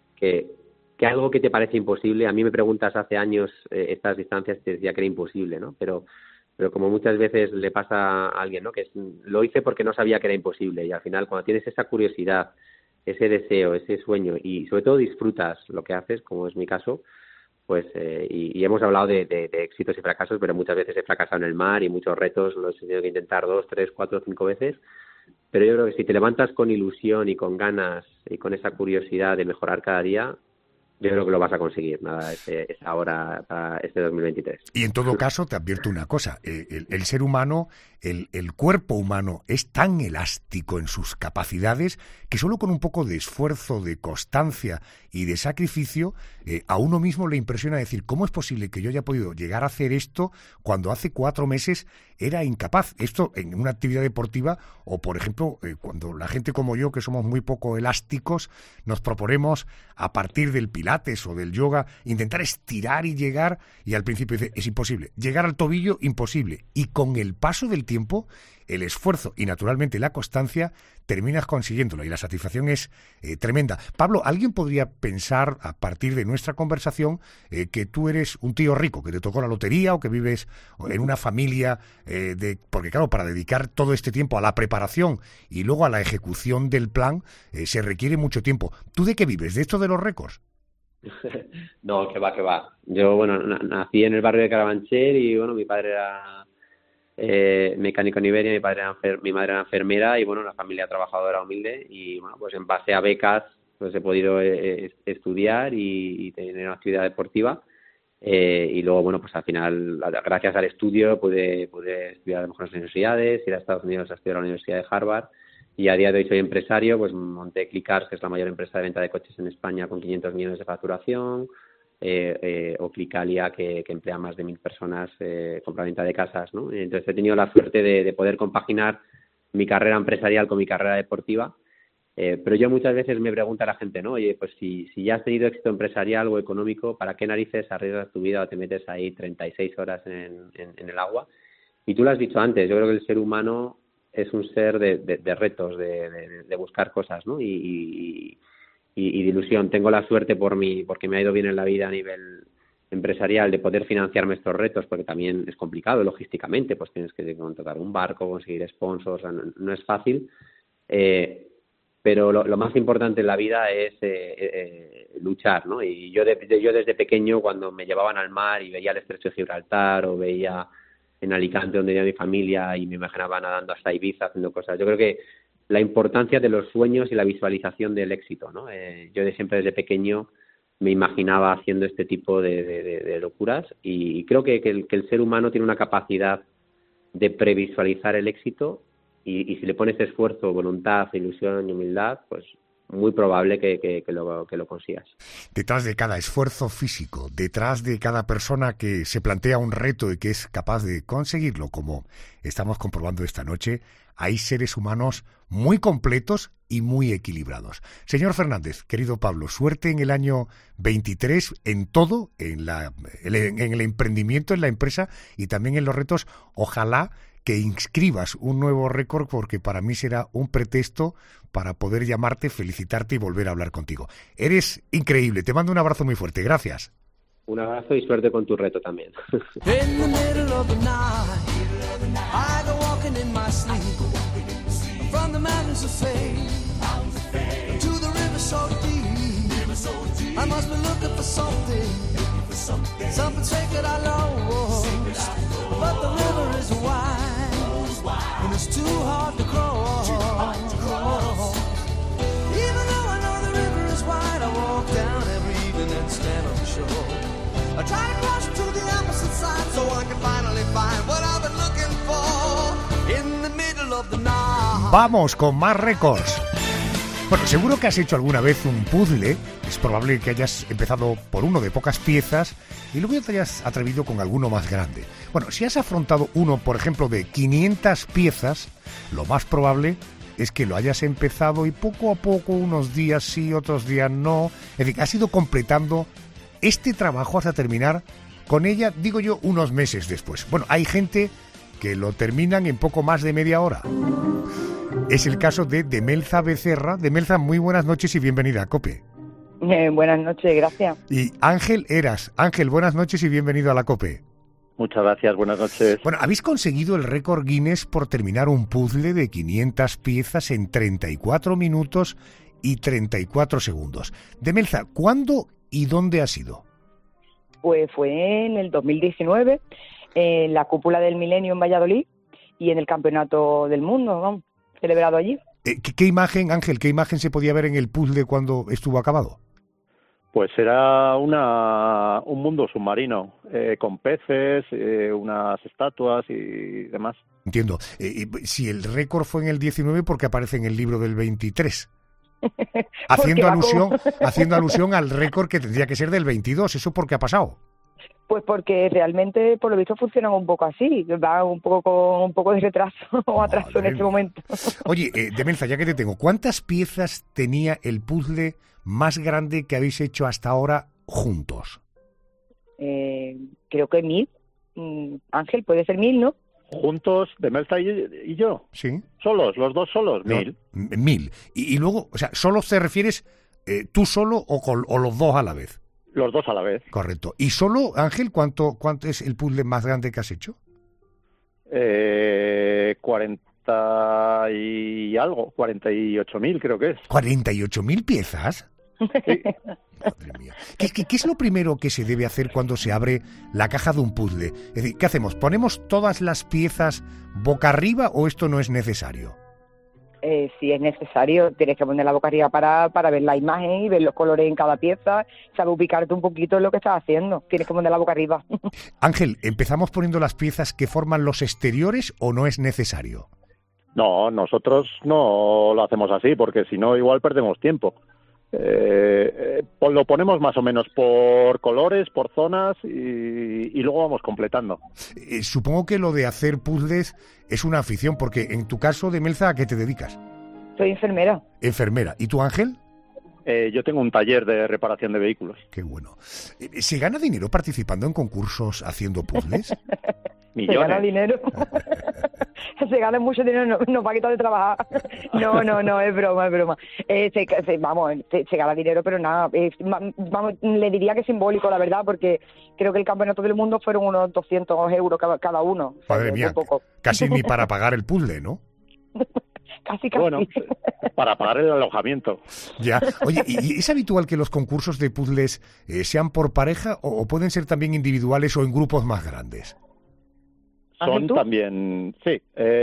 algo que te parece imposible, a mí me preguntas hace años estas distancias, te decía que era imposible, ¿no? Pero como muchas veces le pasa a alguien, ¿no? Que lo hice porque no sabía que era imposible, y al final cuando tienes esa curiosidad, ese deseo, ese sueño y sobre todo disfrutas lo que haces, como es mi caso, pues y hemos hablado de éxitos y fracasos, pero muchas veces he fracasado en el mar y muchos retos los he tenido que intentar 2, 3, 4, 5 veces. Pero yo creo que si te levantas con ilusión y con ganas y con esa curiosidad de mejorar cada día, yo creo que lo vas a conseguir, nada, es ahora para este 2023. Y en todo caso, te advierto una cosa, el ser humano, el cuerpo humano es tan elástico en sus capacidades que solo con un poco de esfuerzo, de constancia y de sacrificio, a uno mismo le impresiona decir, ¿cómo es posible que yo haya podido llegar a hacer esto cuando hace 4 meses era incapaz? Esto en una actividad deportiva o, por ejemplo, cuando la gente como yo, que somos muy poco elásticos, nos proponemos a partir del pilates o del yoga intentar estirar y llegar, y al principio dice, es imposible. Llegar al tobillo, imposible. Y con el paso del tiempo, el esfuerzo y naturalmente la constancia, terminas consiguiéndolo y la satisfacción es tremenda. Pablo, ¿alguien podría pensar a partir de nuestra conversación que tú eres un tío rico, que te tocó la lotería o que vives en una familia porque claro, para dedicar todo este tiempo a la preparación y luego a la ejecución del plan se requiere mucho tiempo? ¿Tú de qué vives? ¿De esto de los récords? No, que va. Yo, bueno, nací en el barrio de Carabanchel y, bueno, mi padre era mecánico en Iberia, mi madre era enfermera y, bueno, una familia trabajadora humilde y, bueno, pues en base a becas pues he podido estudiar y tener una actividad deportiva y luego, bueno, pues al final, gracias al estudio pude estudiar en mejores universidades, ir a Estados Unidos a estudiar a la Universidad de Harvard. Y a día de hoy soy empresario, pues monté Clicars, que es la mayor empresa de venta de coches en España con 500 millones de facturación, o Clicalia, que emplea más de 1.000 personas con la venta de casas, ¿no? Entonces he tenido la suerte de poder compaginar mi carrera empresarial con mi carrera deportiva, pero yo muchas veces me pregunta a la gente, ¿no? Oye, pues si ya has tenido éxito empresarial o económico, ¿para qué narices arriesgas tu vida o te metes ahí 36 horas en el agua? Y tú lo has dicho antes, yo creo que el ser humano es un ser de retos, de buscar cosas, ¿no? Y de ilusión. Tengo la suerte porque me ha ido bien en la vida a nivel empresarial de poder financiarme estos retos, porque también es complicado logísticamente, pues tienes que contratar un barco, conseguir sponsors, o sea, no es fácil, pero lo más importante en la vida es luchar, ¿no? Y yo desde pequeño, cuando me llevaban al mar y veía el estrecho de Gibraltar o veía en Alicante, donde tenía mi familia, y me imaginaba nadando hasta Ibiza, haciendo cosas. Yo creo que la importancia de los sueños y la visualización del éxito, ¿no? Yo siempre desde pequeño me imaginaba haciendo este tipo de locuras y creo que el ser humano tiene una capacidad de previsualizar el éxito y si le pones esfuerzo, voluntad, ilusión y humildad, pues muy probable que lo consigas. Detrás de cada esfuerzo físico, detrás de cada persona que se plantea un reto y que es capaz de conseguirlo, como estamos comprobando esta noche, hay seres humanos muy completos y muy equilibrados. Señor Fernández, querido Pablo, suerte en el año 23 en todo, en el emprendimiento, en la empresa y también en los retos. Ojalá que inscribas un nuevo récord, porque para mí será un pretexto para poder llamarte, felicitarte y volver a hablar contigo. Eres increíble, te mando un abrazo muy fuerte, gracias. Un abrazo y suerte con tu reto también. And it's too hard to cross. Even though I know the river is wide, I walk down every evening and stand on the shore. I try to cross to the opposite side so I can finally find what I've been looking for in the middle of the night. Vamos con más récords. Bueno, seguro que has hecho alguna vez un puzzle. Es probable que hayas empezado por uno de pocas piezas y luego te hayas atrevido con alguno más grande. Bueno, si has afrontado uno, por ejemplo, de 500 piezas, lo más probable es que lo hayas empezado y poco a poco, unos días sí, otros días no. Es decir, has ido completando este trabajo hasta terminar con ella, digo yo, unos meses después. Bueno, hay gente que lo terminan en poco más de media hora. Es el caso de Demelza Becerra. Demelza, muy buenas noches y bienvenida a COPE. Buenas noches, gracias. Y Ángel Eras. Ángel, buenas noches y bienvenido a la COPE. Muchas gracias, buenas noches. Bueno, habéis conseguido el récord Guinness por terminar un puzzle de 500 piezas en 34 minutos y 34 segundos. Demelza, ¿cuándo y dónde ha sido? Pues fue en el 2019, en la cúpula del Milenio en Valladolid y en el Campeonato del Mundo, vamos, celebrado allí. ¿Qué imagen, Ángel, qué imagen se podía ver en el puzzle cuando estuvo acabado? Pues era un mundo submarino, con peces, unas estatuas y demás. Entiendo. Si el récord fue en el 19, ¿por qué aparece en el libro del 23? Haciendo alusión al récord que tendría que ser del 22. ¿Eso por qué ha pasado? Pues porque realmente, por lo visto, funcionan un poco así, va un poco con un poco de retraso o atraso en este momento. Oye, Demelza, ya que te tengo, ¿cuántas piezas tenía el puzzle más grande que habéis hecho hasta ahora juntos? Creo que 1000. Ángel, puede ser 1000, ¿no? Juntos, Demelza y yo. Sí. Solos, los dos solos, 1000. 1000. Y luego, o sea, ¿solo te refieres tú solo o los dos a la vez? Los dos a la vez. Correcto. ¿Y solo, Ángel, cuánto es el puzzle más grande que has hecho? 40 y algo, 48.000 creo que es. ¿48.000 piezas? Sí. Madre mía. ¿Qué es lo primero que se debe hacer cuando se abre la caja de un puzzle? Es decir, ¿qué hacemos? ¿Ponemos todas las piezas boca arriba o esto no es necesario? Si es necesario, tienes que poner la boca arriba para ver la imagen y ver los colores en cada pieza, saber ubicarte un poquito en lo que estás haciendo. Tienes que poner la boca arriba. Ángel, ¿empezamos poniendo las piezas que forman los exteriores o no es necesario? No, nosotros no lo hacemos así, porque si no igual perdemos tiempo. Lo ponemos más o menos por colores, por zonas y luego vamos completando. Supongo que lo de hacer puzzles es una afición, porque en tu caso, Demelza, ¿a qué te dedicas? Soy enfermera. Enfermera. ¿Y tú, Ángel? Yo tengo un taller de reparación de vehículos. Qué bueno. ¿Se gana dinero participando en concursos haciendo puzzles? Millones. Se gana dinero. Se gana mucho dinero, no va a quitar de trabajar. No, es broma. Se gana dinero, pero nada, le diría que es simbólico, la verdad, porque creo que el Campeonato del Mundo fueron unos 200 euros cada uno. Madre mía, casi ni para pagar el puzzle, ¿no? Casi. Bueno, para pagar el alojamiento. Ya. Oye, ¿y es habitual que los concursos de puzzles sean por pareja o pueden ser también individuales o en grupos más grandes? Son también, sí,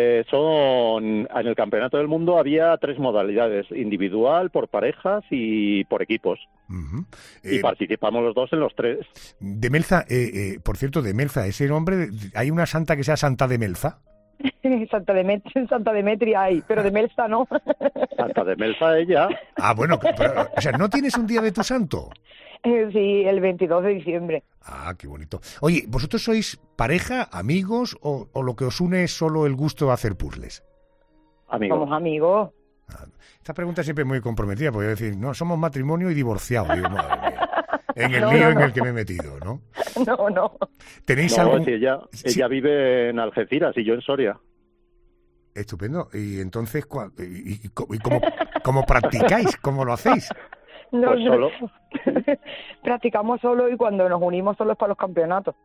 en el Campeonato del Mundo había 3 modalidades, individual, por parejas y por equipos. Uh-huh. Y participamos los dos en los 3. Demelza, por cierto, Demelza, ese nombre, ¿hay una santa que sea Santa Demelza? Santa Demetria hay, pero Demelza no. Santa Demelza ella. Ah, bueno, pero, o sea, ¿no tienes un día de tu santo? Sí, el 22 de diciembre. Ah, qué bonito. Oye, ¿vosotros sois pareja, amigos o lo que os une es solo el gusto de hacer puzzles? Amigos. Somos amigos. Esta pregunta siempre es muy comprometida, porque decir, no, somos matrimonio y divorciados. Digo, madre mía, en el lío en el que me he metido, ¿no? No. ¿Tenéis algo? Si ella vive en Algeciras y yo en Soria. Estupendo. Y entonces, ¿cómo practicáis? ¿Cómo lo hacéis? No, pues solo. Practicamos solo y cuando nos unimos solo es para los campeonatos.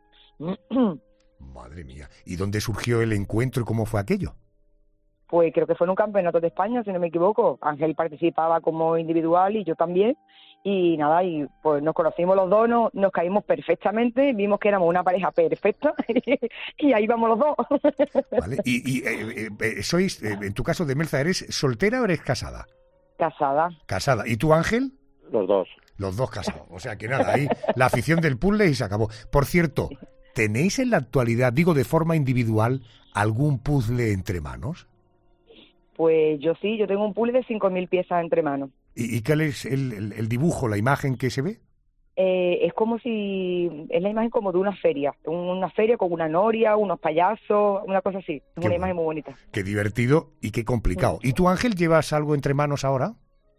Madre mía. ¿Y dónde surgió el encuentro y cómo fue aquello? Pues creo que fue en un campeonato de España, si no me equivoco. Ángel participaba como individual y yo también. Y nada, y pues nos conocimos los dos, nos caímos perfectamente, vimos que éramos una pareja perfecta y ahí vamos los dos. Vale. ¿Y sois, en tu caso, Demelza, eres soltera o eres casada? Casada. ¿Y tú, Ángel? Los dos. Los dos casados. O sea que nada, ahí la afición del puzzle y se acabó. Por cierto, ¿tenéis en la actualidad, digo de forma individual, algún puzzle entre manos? Pues yo sí, yo tengo un puzzle de 5.000 piezas entre manos. ¿Y cuál es el dibujo, la imagen que se ve? Es como si... Es la imagen como de una feria con una noria, unos payasos, una cosa así. Es una imagen muy bonita. Qué divertido y qué complicado. ¿Y tú, Ángel, llevas algo entre manos ahora?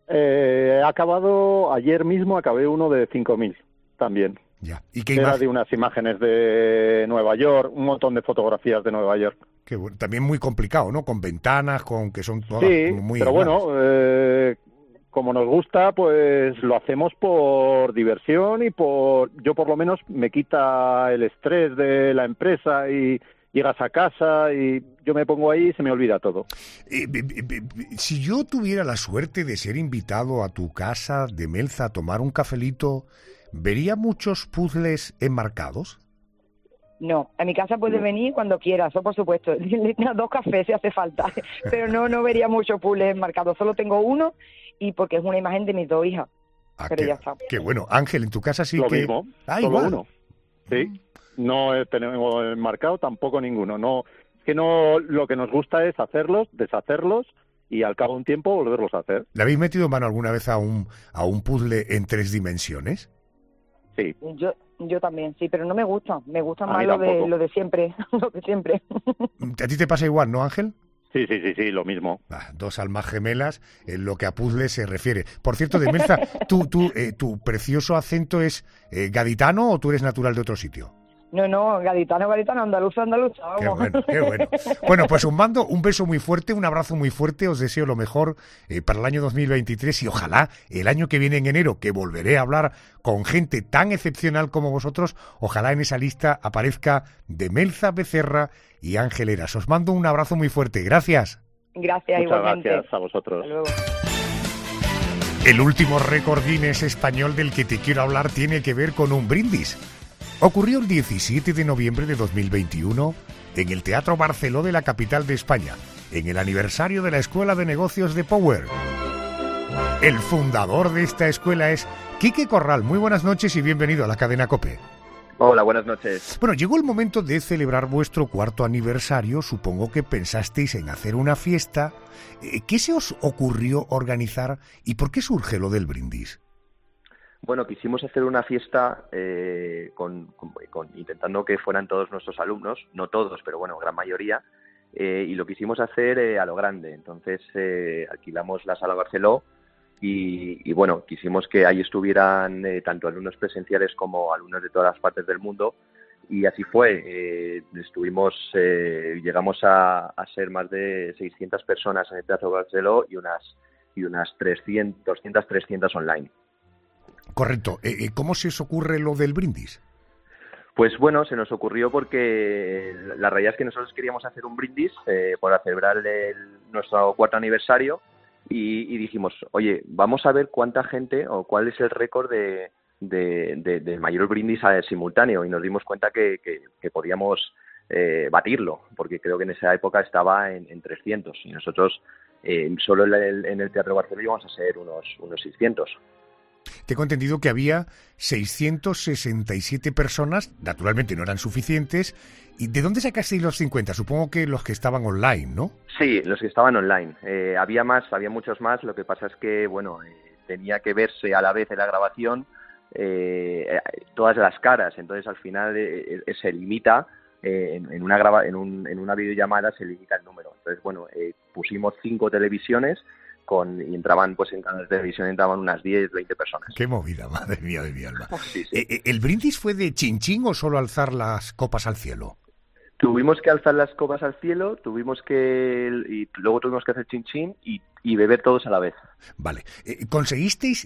Ayer mismo acabé uno de 5.000 también. Ya. ¿Y qué Era de unas imágenes de Nueva York, un montón de fotografías de Nueva York. Qué bueno. También muy complicado, ¿no? Con ventanas, que son todas muy pero iguales. Bueno, como nos gusta, pues lo hacemos por diversión y yo por lo menos me quita el estrés de la empresa y llegas a casa y yo me pongo ahí y se me olvida todo. Si yo tuviera la suerte de ser invitado a tu casa, Demelza, a tomar un cafelito, ¿vería muchos puzzles enmarcados? No, a mi casa puedes venir cuando quieras, eso por supuesto. 2 cafés si hace falta, pero no vería muchos puzzles enmarcados. Solo tengo uno y porque es una imagen de mis 2 hijas. Pero ya está. Qué bueno. Ángel, en tu casa sí Lo que... mismo, Ah, solo igual. uno. Sí, no tenemos enmarcado tampoco ninguno. No, es que no, lo que nos gusta es hacerlos, deshacerlos y al cabo de un tiempo volverlos a hacer. ¿Le habéis metido mano alguna vez a un puzzle en 3 dimensiones? Sí. Yo también, sí, pero no me gusta. Me gusta A más mí lo tampoco. de siempre, lo de siempre. ¿A ti te pasa igual, no, Ángel? Sí, lo mismo. 2 almas gemelas en lo que a puzzles se refiere. Por cierto, Demelza, ¿tu precioso acento es gaditano o tú eres natural de otro sitio? No, gaditano, andaluz, vamos. Qué bueno. Bueno, pues os mando un beso muy fuerte, un abrazo muy fuerte, os deseo lo mejor para el año 2023 y ojalá el año que viene en enero, que volveré a hablar con gente tan excepcional como vosotros, ojalá en esa lista aparezca Demelza Becerra y Ángel Heras. Os mando un abrazo muy fuerte, gracias. Gracias, Muchas igualmente. gracias a vosotros. Hasta luego. El último récord Guinness español del que te quiero hablar tiene que ver con un brindis. Ocurrió el 17 de noviembre de 2021 en el Teatro Barceló de la capital de España, en el aniversario de la Escuela de Negocios de Power. El fundador de esta escuela es Quique Corral. Muy buenas noches y bienvenido a la cadena COPE. Hola, buenas noches. Bueno, llegó el momento de celebrar vuestro 4º aniversario. Supongo que pensasteis en hacer una fiesta. ¿Qué se os ocurrió organizar y por qué surge lo del brindis? Bueno, quisimos hacer una fiesta intentando que fueran todos nuestros alumnos, no todos, pero bueno, gran mayoría, y lo quisimos hacer a lo grande. Entonces alquilamos la Sala Barceló y bueno, quisimos que ahí estuvieran tanto alumnos presenciales como alumnos de todas las partes del mundo, y así fue. Llegamos a ser más de 600 personas en el Teatro Barceló y unas 300 online. Correcto. ¿Cómo se os ocurre lo del brindis? Pues bueno, se nos ocurrió porque la realidad es que nosotros queríamos hacer un brindis para celebrar nuestro 4º aniversario y dijimos, oye, vamos a ver cuánta gente o cuál es el récord de mayor brindis simultáneo, y nos dimos cuenta que podíamos batirlo, porque creo que en esa época estaba en 300 y nosotros solo en el Teatro Barceló íbamos a ser unos 600. Tengo entendido que había 667 personas, naturalmente no eran suficientes. ¿Y de dónde sacasteis los 50? Supongo que los que estaban online, ¿no? Sí, los que estaban online. Había muchos más, lo que pasa es que, bueno, tenía que verse a la vez en la grabación todas las caras, entonces al final se limita, en una videollamada se limita el número. Entonces, bueno, pusimos 5 televisiones y entraban, pues en cada televisión entraban unas 10, 20 personas. ¡Qué movida, madre mía de mi alma! Sí, sí. ¿El brindis fue de chinchín o solo alzar las copas al cielo? Tuvimos que alzar las copas al cielo, y luego tuvimos que hacer chinchín y beber todos a la vez. Vale. ¿Conseguisteis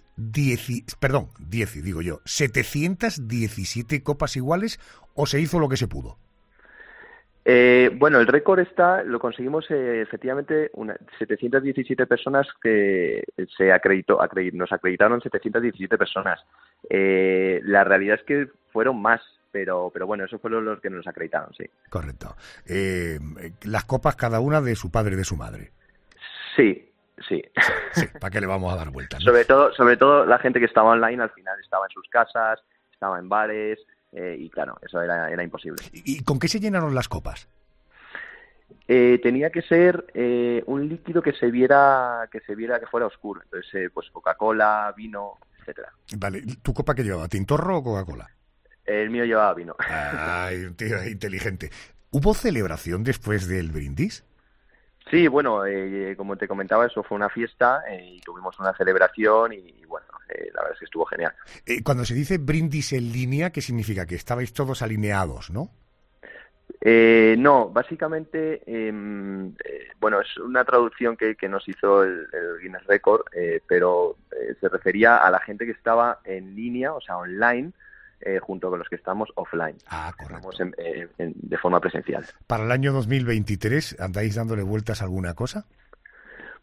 717 copas iguales o se hizo lo que se pudo? Bueno, el récord lo conseguimos efectivamente 717 personas que nos acreditaron 717 personas. La realidad es que fueron más, pero bueno, esos fueron los que nos acreditaron, sí. Correcto. Las copas cada una de su padre y de su madre. Sí. Sí, ¿para qué le vamos a dar vueltas, ¿no? Sobre todo la gente que estaba online al final estaba en sus casas, estaba en bares. Y claro, eso era imposible. ¿Y con qué se llenaron las copas? Tenía que ser un líquido que se viera que fuera oscuro. Entonces, pues Coca-Cola, vino, etcétera. Vale, ¿tu copa qué llevaba? ¿Tintorro o Coca-Cola? El mío llevaba vino. Ay, un tío inteligente. ¿Hubo celebración después del brindis? Sí, bueno, como te comentaba, eso fue una fiesta y tuvimos una celebración y bueno, la verdad es que estuvo genial. Cuando se dice brindis en línea, ¿qué significa? Que estabais todos alineados, ¿no? No, básicamente, bueno, es una traducción que nos hizo el Guinness Record, pero se refería a la gente que estaba en línea, o sea, online, junto con los que estamos offline. Ah, correcto. Estamos de forma presencial. ¿Para el año 2023 andáis dándole vueltas a alguna cosa?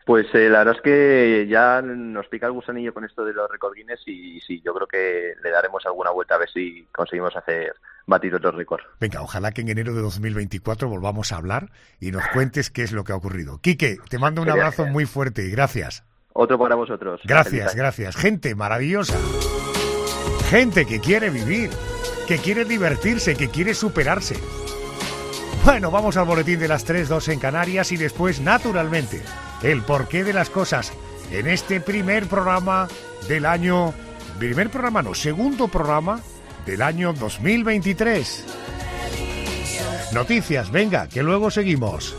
Pues la verdad es que ya nos pica el gusanillo con esto de los récords Guinness y sí, yo creo que le daremos alguna vuelta a ver si conseguimos batir otro récord. Venga, ojalá que en enero de 2024 volvamos a hablar y nos cuentes qué es lo que ha ocurrido. Quique, te mando un abrazo muy fuerte y gracias. Otro para vosotros. Gracias, gracias. Gente maravillosa. Gente que quiere vivir, que quiere divertirse, que quiere superarse. Bueno, vamos al boletín de las 3:02 en Canarias y después, naturalmente, el porqué de las cosas en este primer programa del año... segundo programa del año 2023. Noticias, venga, que luego seguimos.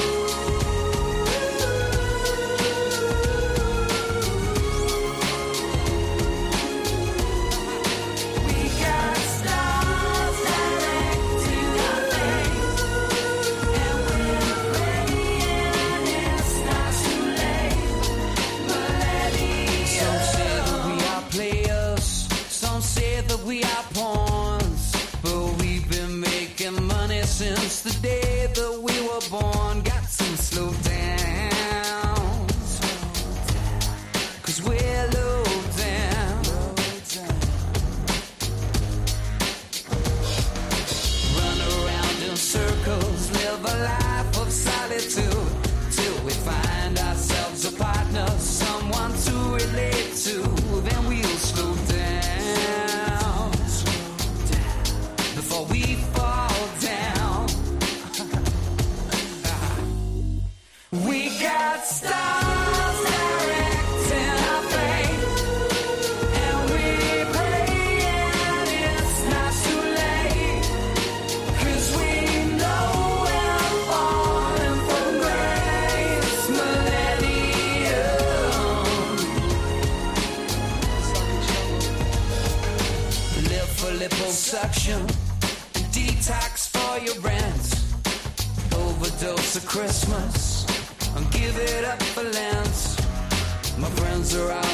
Detox for your rent, overdose of Christmas, and give it up for Lent. My friends are out